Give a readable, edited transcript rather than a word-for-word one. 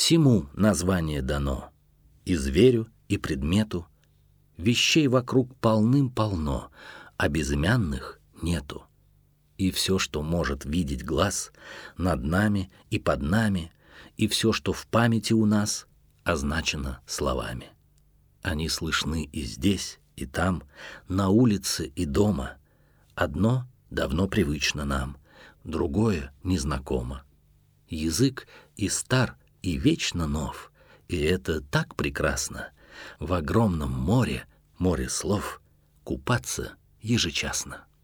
Всему название дано, и зверю, и предмету. Вещей вокруг полным-полно, а безымянных нету. И все, что может видеть глаз, над нами и под нами, и все, что в памяти у нас, означено словами. Они слышны и здесь, и там, на улице и дома. Одно давно привычно нам, другое незнакомо. Язык и стар, и вечно нов, и это так прекрасно. В огромном море, море слов, купаться ежечасно.